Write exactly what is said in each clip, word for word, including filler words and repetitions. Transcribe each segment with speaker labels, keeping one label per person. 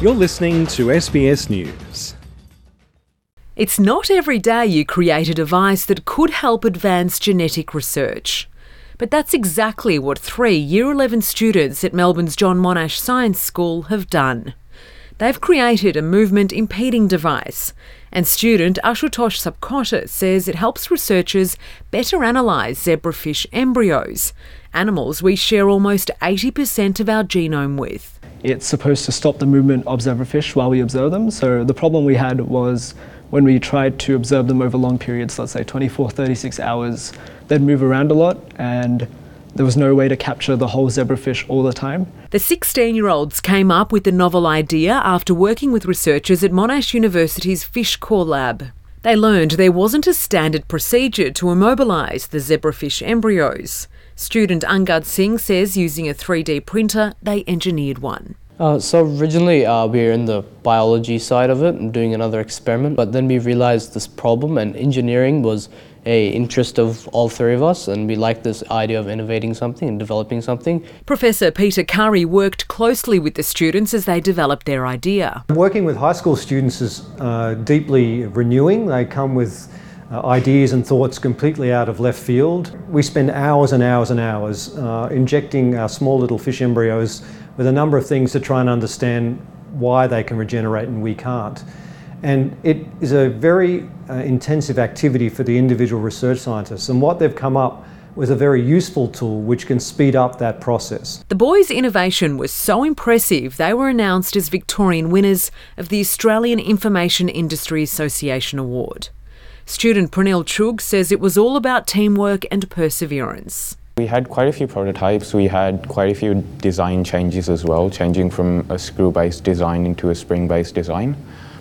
Speaker 1: You're listening to S B S News.
Speaker 2: It's not every day you create a device that could help advance genetic research. But that's exactly what three Year eleven students at Melbourne's John Monash Science School have done. They've created a movement-impeding device, and student Ashutosh Sapkota says it helps researchers better analyse zebrafish embryos, animals we share almost eighty percent of our genome with.
Speaker 3: It's supposed to stop the movement of zebrafish while we observe them. So the problem we had was when we tried to observe them over long periods, let's say twenty-four, thirty-six hours, they'd move around a lot and there was no way to capture the whole zebrafish all the time.
Speaker 2: The sixteen-year-olds came up with the novel idea after working with researchers at Monash University's Fish Core Lab. They learned there wasn't a standard procedure to immobilise the zebrafish embryos. Student Angad Singh says using a three D printer, they engineered one.
Speaker 4: Uh, so originally uh, we were in the biology side of it and doing another experiment, but then we realised this problem, and engineering was a interest of all three of us, and we liked this idea of innovating something and developing something.
Speaker 2: Professor Peter Curry worked closely with the students as they developed their idea.
Speaker 5: Working with high school students is uh, deeply renewing. They come with uh, ideas and thoughts completely out of left field. We spend hours and hours and hours uh, injecting our small little fish embryos with a number of things to try and understand why they can regenerate and we can't. And it is a very uh, intensive activity for the individual research scientists, and what they've come up with a very useful tool which can speed up that process.
Speaker 2: The boys' innovation was so impressive they were announced as Victorian winners of the Australian Information Industry Association Award. Student Pranil Chugh says it was all about teamwork and perseverance.
Speaker 6: We had quite a few prototypes. We had quite a few design changes as well, changing from a screw-based design into a spring-based design.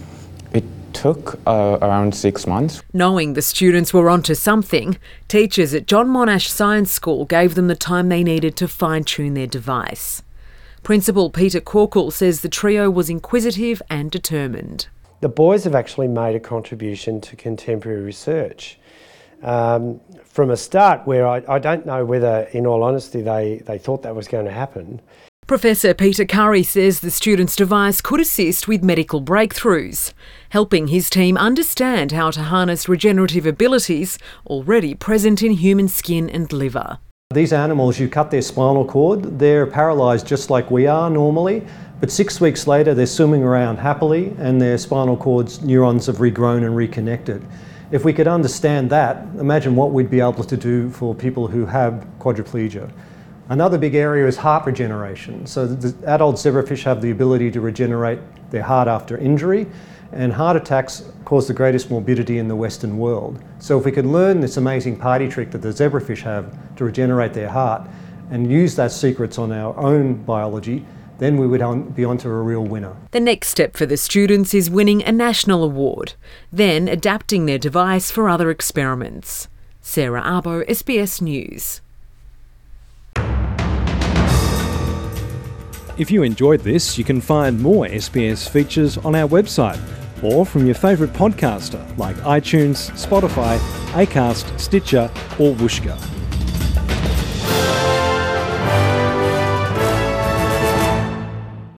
Speaker 6: It took uh, around six months.
Speaker 2: Knowing the students were onto something, teachers at John Monash Science School gave them the time they needed to fine-tune their device. Principal Peter Corkle says the trio was inquisitive and determined.
Speaker 7: The boys have actually made a contribution to contemporary research. Um, from a start where I, I don't know whether, in all honesty, they, they thought that was going to happen.
Speaker 2: Professor Peter Curry says the student's device could assist with medical breakthroughs, helping his team understand how to harness regenerative abilities already present in human skin and liver.
Speaker 5: These animals, you cut their spinal cord, they're paralysed just like we are normally, but six weeks later they're swimming around happily and their spinal cord's neurons have regrown and reconnected. If we could understand that, imagine what we'd be able to do for people who have quadriplegia. Another big area is heart regeneration. So the adult zebrafish have the ability to regenerate their heart after injury, and heart attacks cause the greatest morbidity in the Western world. So if we could learn this amazing party trick that the zebrafish have to regenerate their heart and use that secrets on our own biology, then we would on, be onto a real winner.
Speaker 2: The next step for the students is winning a national award, then adapting their device for other experiments. Sarah Arbo, S B S News.
Speaker 1: If you enjoyed this, you can find more S B S features on our website or from your favourite podcaster like iTunes, Spotify, Acast, Stitcher or Whooshkaa.